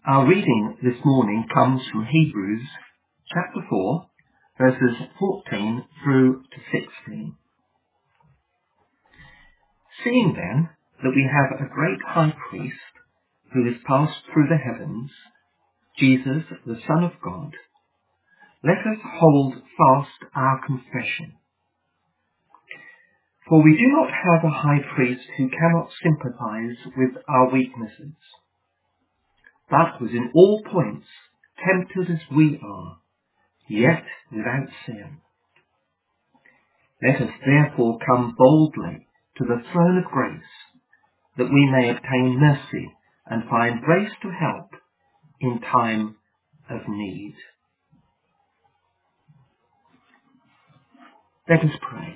Our reading this morning comes from Hebrews chapter 4, verses 14 through to 16. Seeing then that we have a great high priest who has passed through the heavens, Jesus, the Son of God, let us hold fast our confession. For we do not have a high priest who cannot sympathize with our weaknesses, but was in all points tempted as we are, yet without sin. Let us therefore come boldly to the throne of grace, that we may obtain mercy and find grace to help in time of need. Let us pray.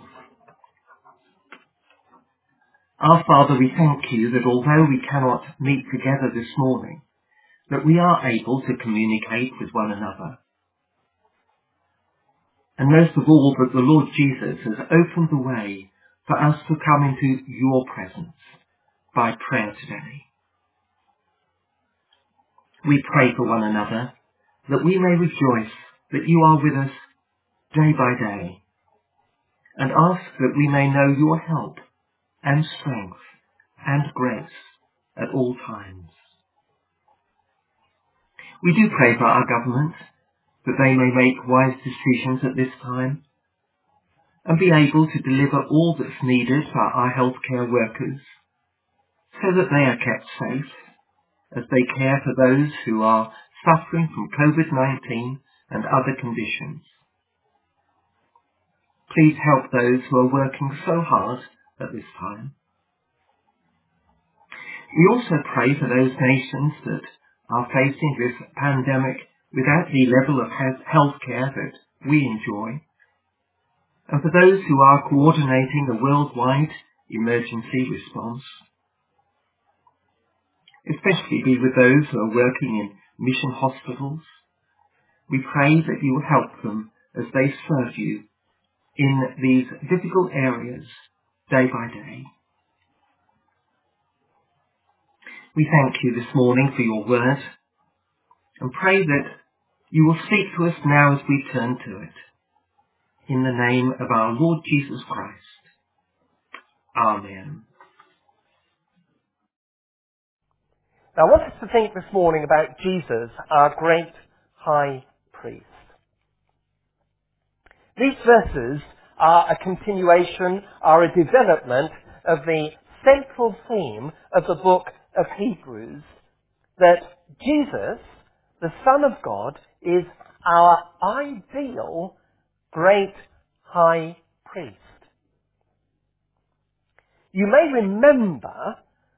Our Father, we thank you that although we cannot meet together this morning, that we are able to communicate with one another. And most of all, that the Lord Jesus has opened the way for us to come into your presence by prayer today. We pray for one another, that we may rejoice that you are with us day by day, and ask that we may know your help and strength and grace at all times. We do pray for our government, that they may make wise decisions at this time, and be able to deliver all that's needed for our healthcare workers, so that they are kept safe as they care for those who are suffering from COVID-19 and other conditions. Please help those who are working so hard at this time. We also pray for those nations that are facing this pandemic without the level of healthcare that we enjoy, and for those who are coordinating a worldwide emergency response. Especially be with those who are working in mission hospitals. We pray that you will help them as they serve you in these difficult areas day by day. We thank you this morning for your word and pray that you will speak to us now as we turn to it. In the name of our Lord Jesus Christ. Amen. Now I want us to think this morning about Jesus, our great high priest. These verses are a continuation, are a development of the central theme of the book of Hebrews, that Jesus, the Son of God, is our ideal great high priest. You may remember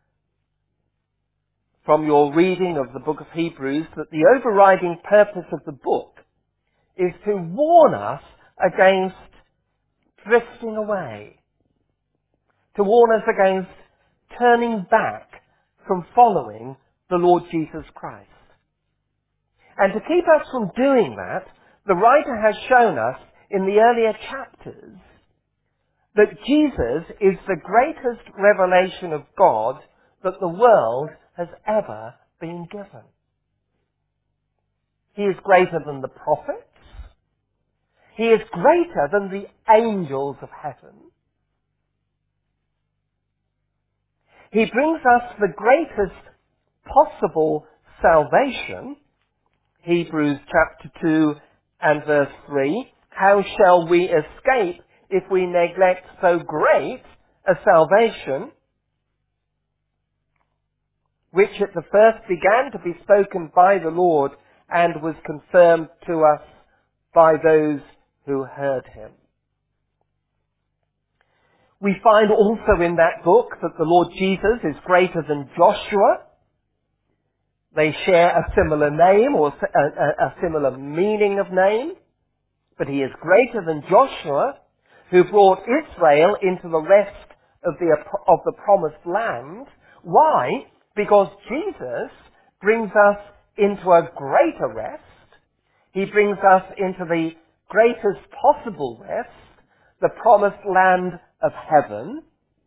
from your reading of the book of Hebrews that the overriding purpose of the book is to warn us against drifting away, to warn us against turning back from following the Lord Jesus Christ. And to keep us from doing that, the writer has shown us in the earlier chapters that Jesus is the greatest revelation of God that the world has ever been given. He is greater than the prophets. He is greater than the angels of heaven. He brings us the greatest possible salvation. Hebrews chapter 2 and verse 3. How shall we escape if we neglect so great a salvation, which at the first began to be spoken by the Lord and was confirmed to us by those who heard him? We find also in that book that the Lord Jesus is greater than Joshua. They share a similar name or a similar meaning of name, but he is greater than Joshua, who brought Israel into the rest of the promised land. Why? Because Jesus brings us into a greater rest. He brings us into the greatest possible rest, the promised land of heaven.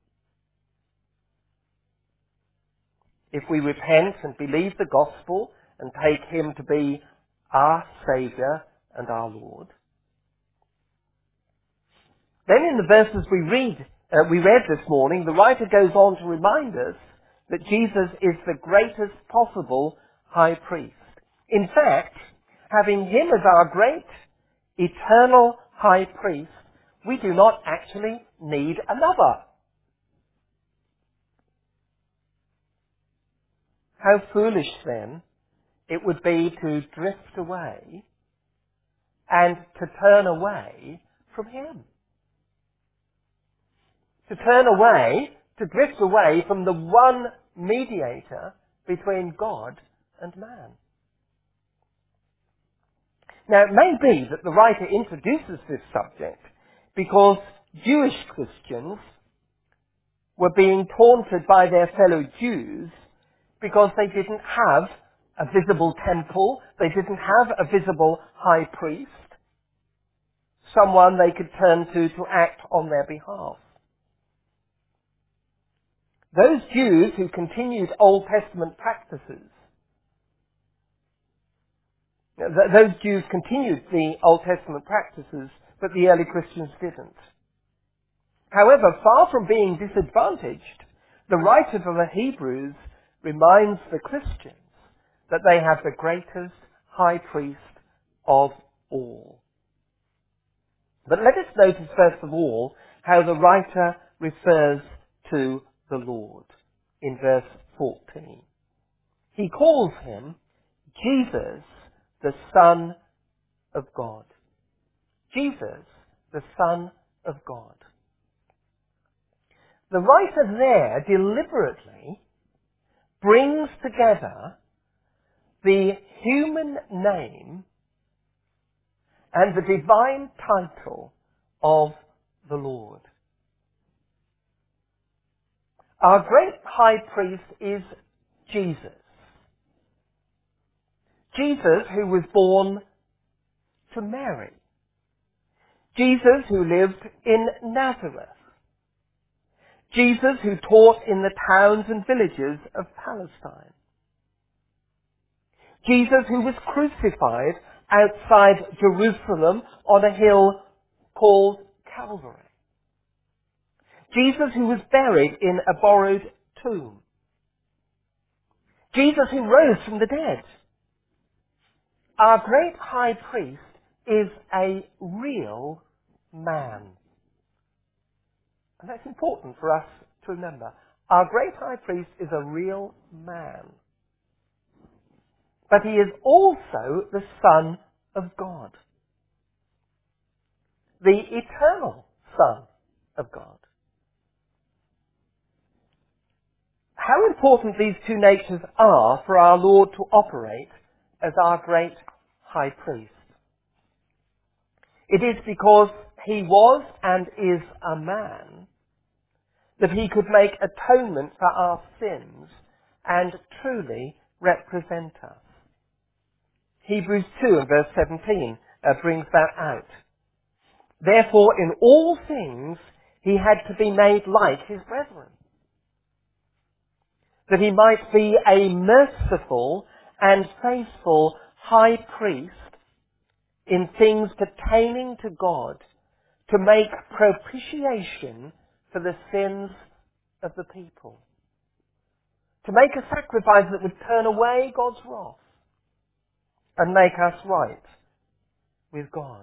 If we repent and believe the gospel and take him to be our Saviour and our Lord. Then in the verses we read this morning, the writer goes on to remind us that Jesus is the greatest possible high priest. In fact, having him as our great eternal high priest, we do not actually need another. How foolish then it would be to drift away and to turn away from him. To turn away, to drift away from the one mediator between God and man. Now, it may be that the writer introduces this subject because Jewish Christians were being taunted by their fellow Jews because they didn't have a visible temple, they didn't have a visible high priest, someone they could turn to act on their behalf. Those Jews who continued Old Testament practices, those Jews continued the Old Testament practices, but the early Christians didn't. However, far from being disadvantaged, the writer to the Hebrews reminds the Christians that they have the greatest high priest of all. But let us notice first of all how the writer refers to the Lord in verse 14. He calls him Jesus, the Son of God. Jesus, the Son of God. The writer there deliberately brings together the human name and the divine title of the Lord. Our great high priest is Jesus. Jesus who was born to Mary. Jesus who lived in Nazareth. Jesus who taught in the towns and villages of Palestine. Jesus who was crucified outside Jerusalem on a hill called Calvary. Jesus who was buried in a borrowed tomb. Jesus who rose from the dead. Our great high priest is a real man. And that's important for us to remember. Our great high priest is a real man. But he is also the Son of God. The eternal Son of God. How important these two natures are for our Lord to operate as our great high priest. It is because he was and is a man that he could make atonement for our sins and truly represent us. Hebrews 2 and verse 17 brings that out. Therefore, in all things, he had to be made like his brethren, that he might be a merciful and faithful high priest in things pertaining to God, to make propitiation for the sins of the people. To make a sacrifice that would turn away God's wrath and make us right with God.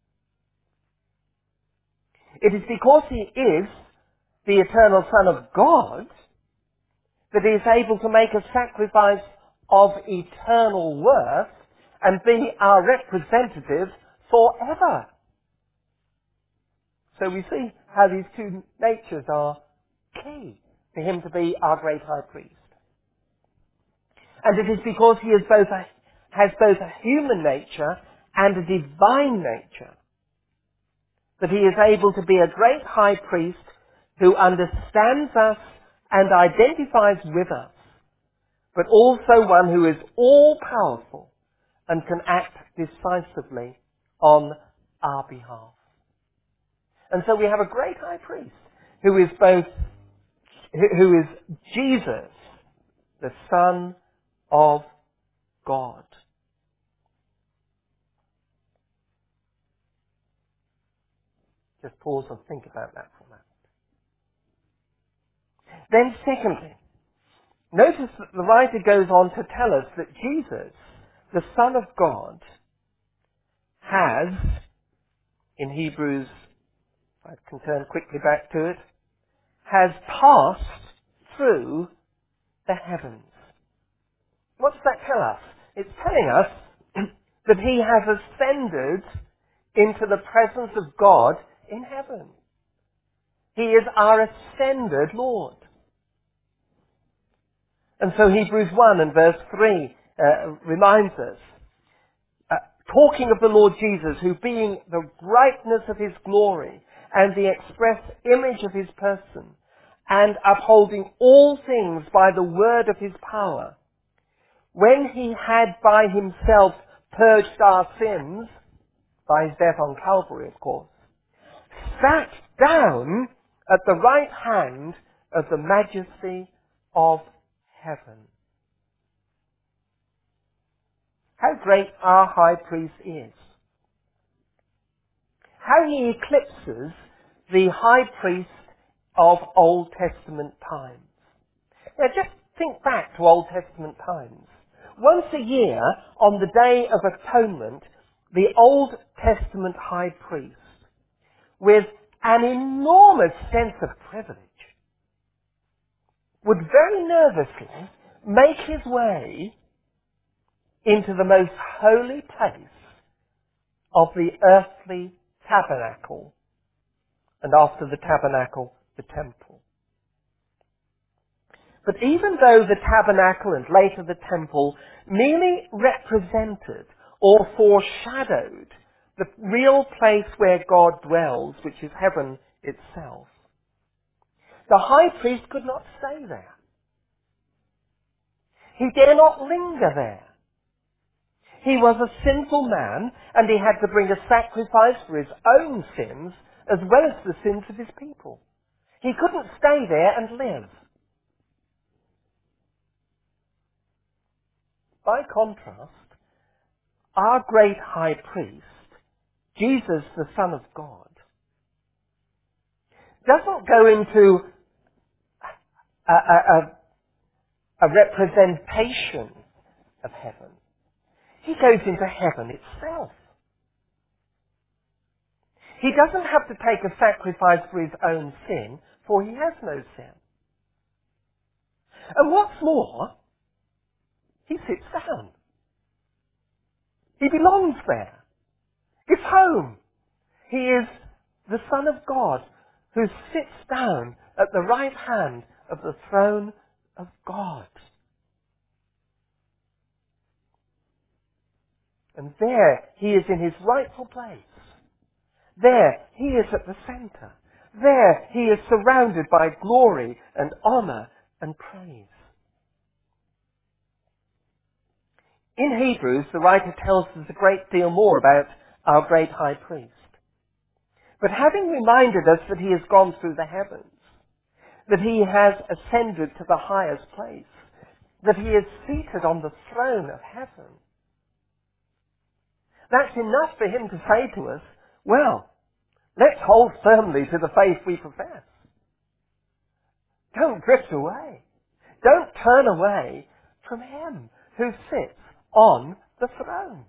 It is because he is the eternal Son of God that he is able to make a sacrifice of eternal worth and be our representative forever. So we see how these two natures are key for him to be our great high priest. And it is because he has both a human nature and a divine nature that he is able to be a great high priest who understands us and identifies with us, but also one who is all-powerful and can act decisively on our behalf. And so we have a great high priest who is Jesus, the Son of God. Just pause and think about that for a moment. Then secondly, notice that the writer goes on to tell us that Jesus, the Son of God, has, in Hebrews, I can turn quickly back to it, has passed through the heavens. What does that tell us? It's telling us that he has ascended into the presence of God in heaven. He is our ascended Lord. And so Hebrews 1 and verse 3 reminds us, talking of the Lord Jesus, who being the brightness of his glory and the express image of his person, and upholding all things by the word of his power, when he had by himself purged our sins, by his death on Calvary, of course, sat down at the right hand of the majesty of heaven. How great our high priest is. How he eclipses the high priest of Old Testament times. Now just think back to Old Testament times. Once a year, on the Day of Atonement, the Old Testament high priest, with an enormous sense of privilege, would very nervously make his way into the most holy place of the earthly tabernacle, and after the tabernacle, the temple. But even though the tabernacle and later the temple merely represented or foreshadowed the real place where God dwells, which is heaven itself, the high priest could not stay there. He dare not linger there. He was a sinful man, and he had to bring a sacrifice for his own sins as well as the sins of his people. He couldn't stay there and live. By contrast, our great high priest, Jesus the Son of God, doesn't go into a representation of heaven. He goes into heaven itself. He doesn't have to take a sacrifice for his own sin, for he has no sin. And what's more, he sits down. He belongs there. It's home. He is the Son of God who sits down at the right hand of the throne of God. And there he is in his rightful place. There he is at the center. There he is surrounded by glory and honor and praise. In Hebrews, the writer tells us a great deal more about our great high priest. But having reminded us that he has gone through the heavens, that he has ascended to the highest place, that he is seated on the throne of heaven, that's enough for him to say to us, well, let's hold firmly to the faith we profess. Don't drift away. Don't turn away from him who sits on the throne.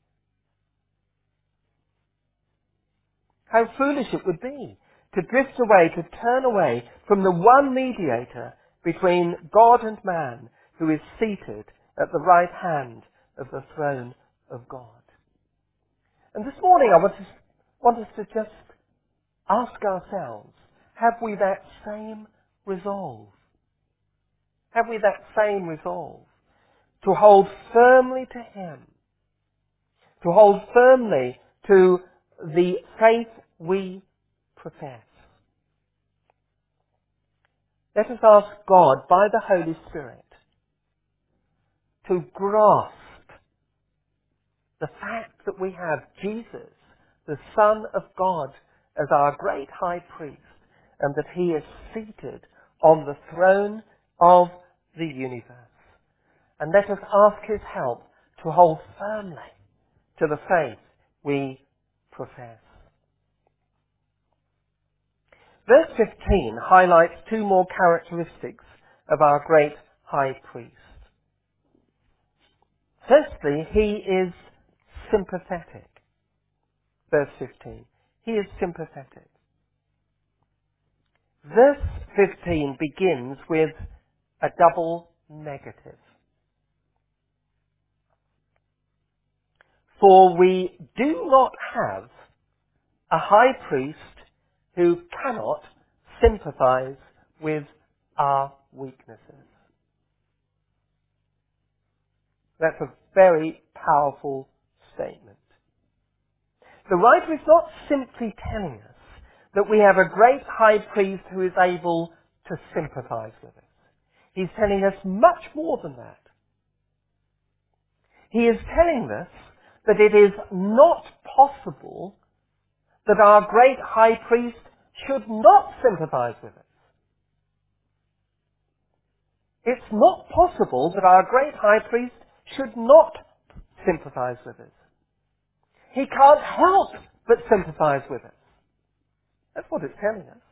How foolish it would be to drift away, to turn away from the one mediator between God and man, who is seated at the right hand of the throne of God. And this morning I want us to just ask ourselves, have we that same resolve? Have we that same resolve to hold firmly to him, to hold firmly to the faith we profess? Let us ask God, by the Holy Spirit, to grasp the fact that we have Jesus, the Son of God, as our great high priest, and that he is seated on the throne of the universe. And let us ask his help to hold firmly to the faith we profess. Verse 15 highlights two more characteristics of our great high priest. Firstly, he is sympathetic. Verse 15. He is sympathetic. Verse 15 begins with a double negative. For we do not have a high priest who cannot sympathize with our weaknesses. That's a very powerful statement. The writer is not simply telling us that we have a great high priest who is able to sympathize with us. He's telling us much more than that. He is telling us that it is not possible that our great high priest should not sympathize with us. It's not possible that our great high priest should not sympathize with us. He can't help but sympathize with us. That's what it's telling us.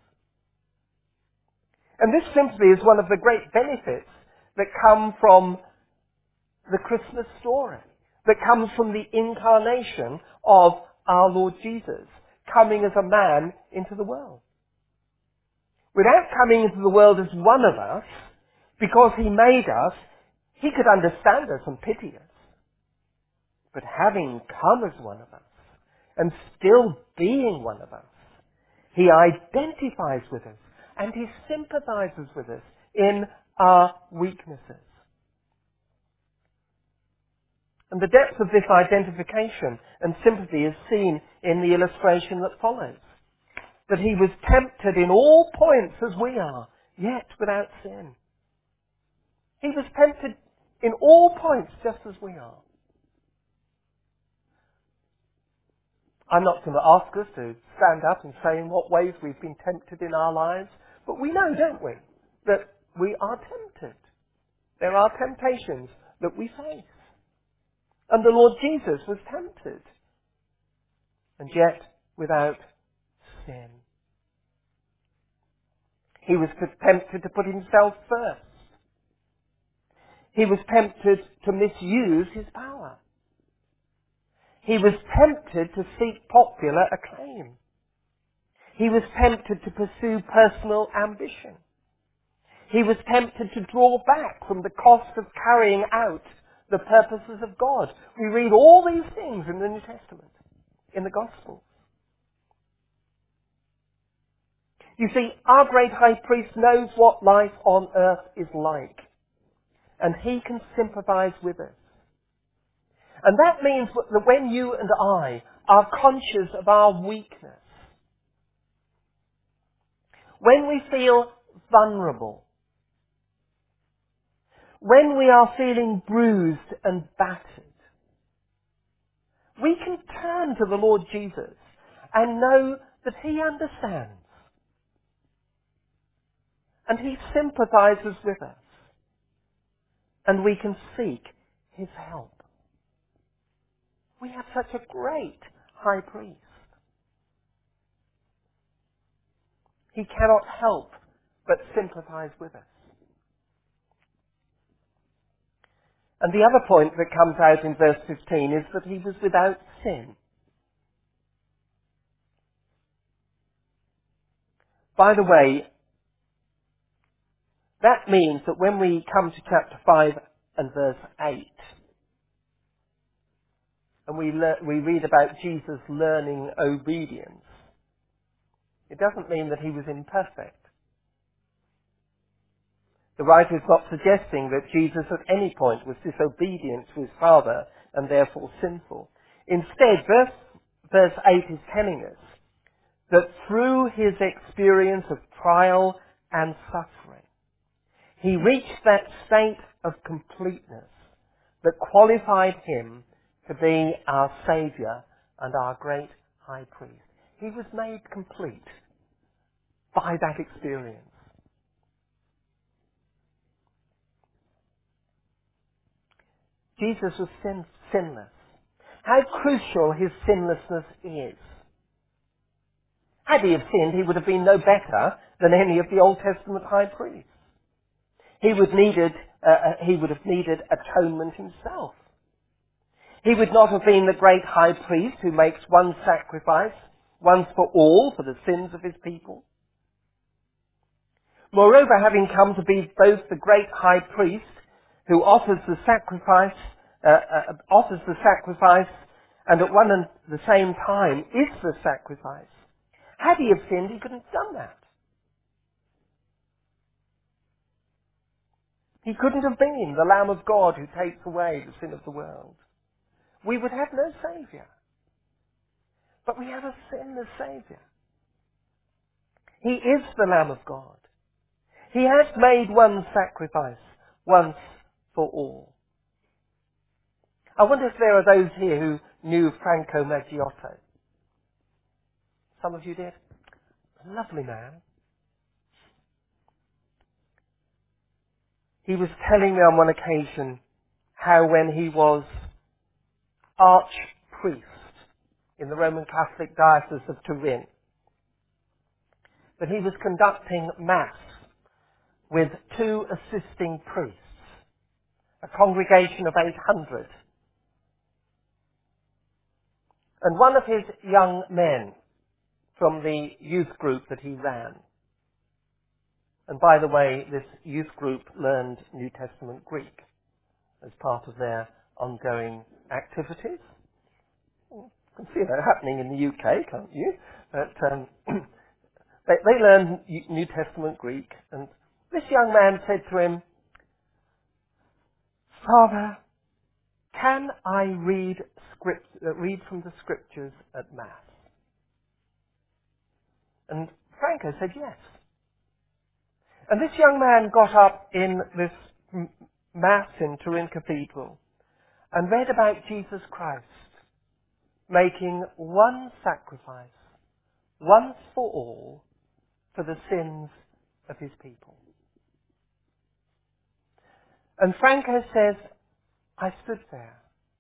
And this simply is one of the great benefits that come from the Christmas story, that comes from the incarnation of our Lord Jesus, coming as a man into the world. Without coming into the world as one of us, because he made us, he could understand us and pity us. But having come as one of us, and still being one of us, he identifies with us, and he sympathizes with us in our weaknesses. And the depth of this identification and sympathy is seen in the illustration that follows. That he was tempted in all points as we are, yet without sin. He was tempted in all points just as we are. I'm not going to ask us to stand up and say in what ways we've been tempted in our lives, but we know, don't we, that we are tempted. There are temptations that we face. And the Lord Jesus was tempted, and yet without sin. He was tempted to put himself first. He was tempted to misuse his power. He was tempted to seek popular acclaim. He was tempted to pursue personal ambition. He was tempted to draw back from the cost of carrying out the purposes of God. We read all these things in the New Testament, in the Gospels. You see, our great high priest knows what life on earth is like, and he can sympathize with us. And that means that when you and I are conscious of our weakness, when we feel vulnerable, when we are feeling bruised and battered, we can turn to the Lord Jesus and know that he understands. And he sympathizes with us. And we can seek his help. We have such a great high priest. He cannot help but sympathize with us. And the other point that comes out in verse 15 is that he was without sin. By the way, that means that when we come to chapter 5 and verse 8, and we read about Jesus learning obedience, it doesn't mean that he was imperfect. The writer is not suggesting that Jesus at any point was disobedient to his Father and therefore sinful. Instead, verse 8 is telling us that through his experience of trial and suffering, he reached that state of completeness that qualified him to be our Saviour and our great high priest. He was made complete by that experience. Jesus was sinless. How crucial his sinlessness is. Had he have sinned, he would have been no better than any of the Old Testament high priests. He would have needed atonement himself. He would not have been the great high priest who makes one sacrifice, once for all, for the sins of his people. Moreover, having come to be both the great high priest who offers the sacrifice, and at one and the same time is the sacrifice. Had he have sinned, he couldn't have done that. He couldn't have been the Lamb of God who takes away the sin of the world. We would have no Saviour. But we have a sinless Saviour. He is the Lamb of God. He has made one sacrifice once for all. I wonder if there are those here who knew Franco Maggiotto. Some of you did. A lovely man. He was telling me on one occasion how when he was archpriest in the Roman Catholic Diocese of Turin, that he was conducting Mass with 2 assisting priests, a congregation of 800. And one of his young men from the youth group that he ran, and by the way, this youth group learned New Testament Greek as part of their ongoing activities. You can see that happening in the UK, can't you? But they learned New Testament Greek, and this young man said to him, "Father, can I read from the scriptures at Mass?" And Franco said yes. And this young man got up in this Mass in Turin Cathedral and read about Jesus Christ making one sacrifice, once for all, for the sins of his people. And Franco says, I stood there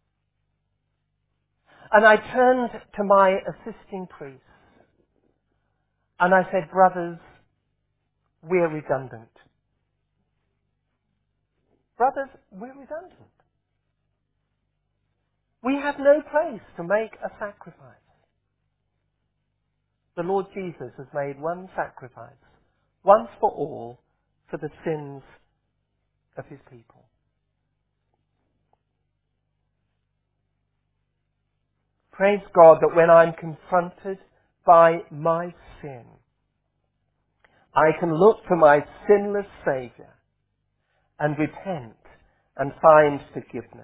and I turned to my assisting priests and I said, brothers, we're redundant. Brothers, we're redundant. We have no place to make a sacrifice. The Lord Jesus has made one sacrifice, once for all, for the sins of his people. Praise God that when I'm confronted by my sin, I can look to my sinless Saviour and repent and find forgiveness.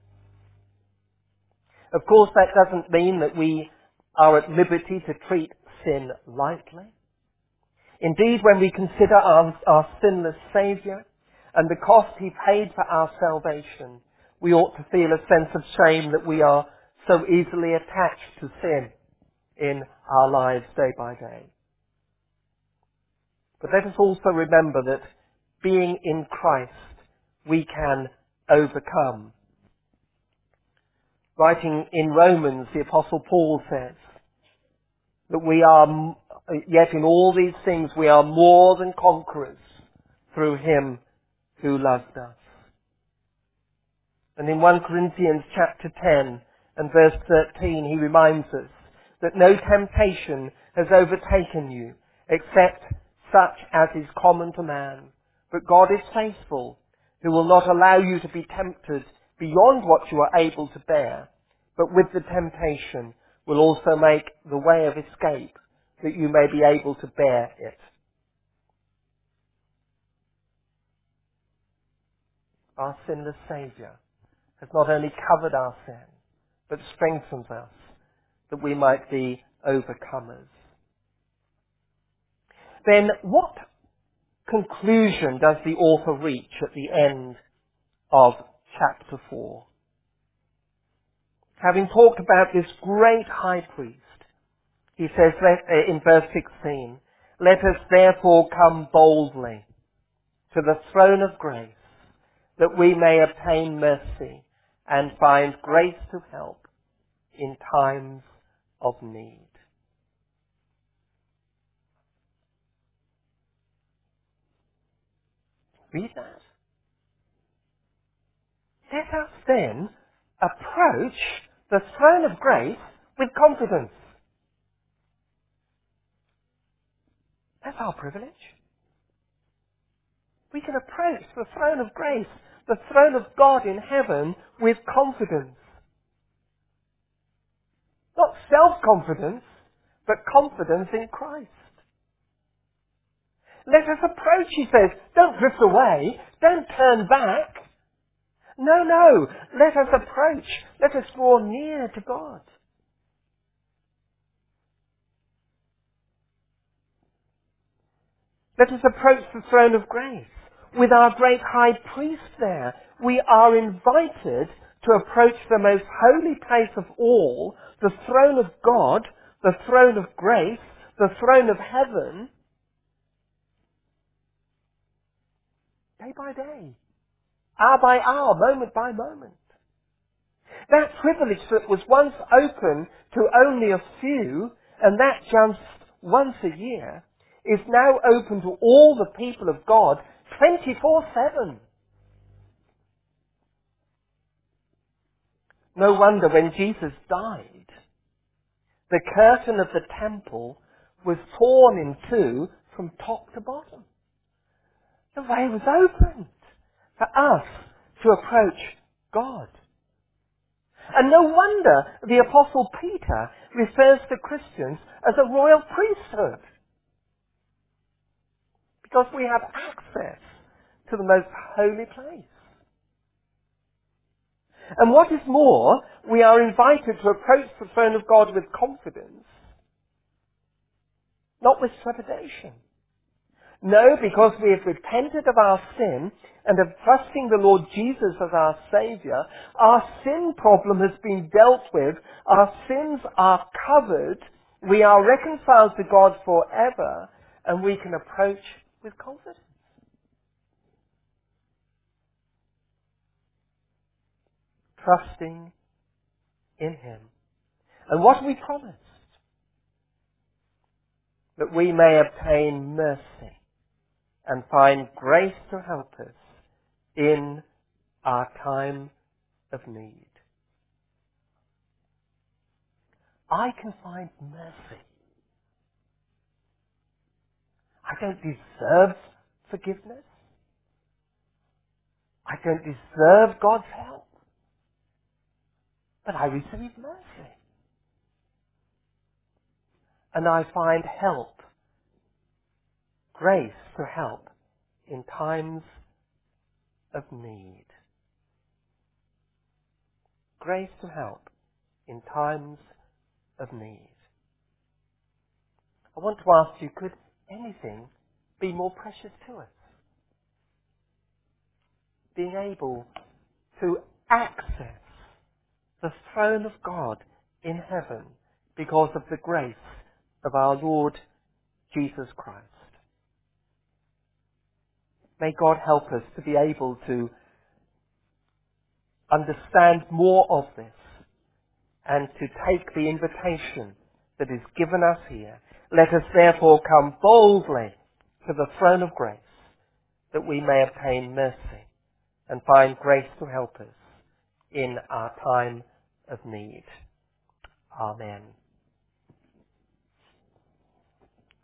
Of course, that doesn't mean that we are at liberty to treat sin lightly. Indeed, when we consider our sinless Saviour and the cost he paid for our salvation, we ought to feel a sense of shame that we are so easily attached to sin in our lives day by day. But let us also remember that being in Christ, we can overcome. Writing in Romans, the Apostle Paul says that we are, yet in all these things, we are more than conquerors through him who loved us. And in 1 Corinthians chapter 10 and verse 13, he reminds us that no temptation has overtaken you except such as is common to man. But God is faithful, who will not allow you to be tempted beyond what you are able to bear, but with the temptation will also make the way of escape, that you may be able to bear it. Our sinless Saviour has not only covered our sin, but strengthens us, that we might be overcomers. Then what conclusion does the author reach at the end of chapter 4? Having talked about this great high priest, he says in verse 16, let us therefore come boldly to the throne of grace, that we may obtain mercy and find grace to help in times of need. Read that. Let us then approach the throne of grace with confidence. That's our privilege. We can approach the throne of grace, the throne of God in heaven, with confidence. Not self-confidence, but confidence in Christ. Let us approach, he says. Don't drift away. Don't turn back. No. Let us approach. Let us draw near to God. Let us approach the throne of grace with our great high priest there. We are invited to approach the most holy place of all, the throne of God, the throne of grace, the throne of heaven, day by day, hour by hour, moment by moment. That privilege that was once open to only a few, and that just once a year, is now open to all the people of God 24/7. No wonder when Jesus died, the curtain of the temple was torn in two from top to bottom. The way was opened for us to approach God. And no wonder the Apostle Peter refers to Christians as a royal priesthood. Because we have access to the most holy place. And what is more, we are invited to approach the throne of God with confidence, not with trepidation. No, because we have repented of our sin and are trusting the Lord Jesus as our Saviour, our sin problem has been dealt with, our sins are covered, we are reconciled to God forever, and we can approach with confidence. Trusting in Him. And what we promised? That we may obtain mercy and find grace to help us in our time of need. I can find mercy. I don't deserve forgiveness. I don't deserve God's help. But I receive mercy. And I find help, grace to help in times of need. Grace to help in times of need. I want to ask you, could anything be more precious to us? Being able to access the throne of God in heaven because of the grace of our Lord Jesus Christ. May God help us to be able to understand more of this and to take the invitation that is given us here. Let us therefore come boldly to the throne of grace that we may obtain mercy and find grace to help us in our time of need. Amen.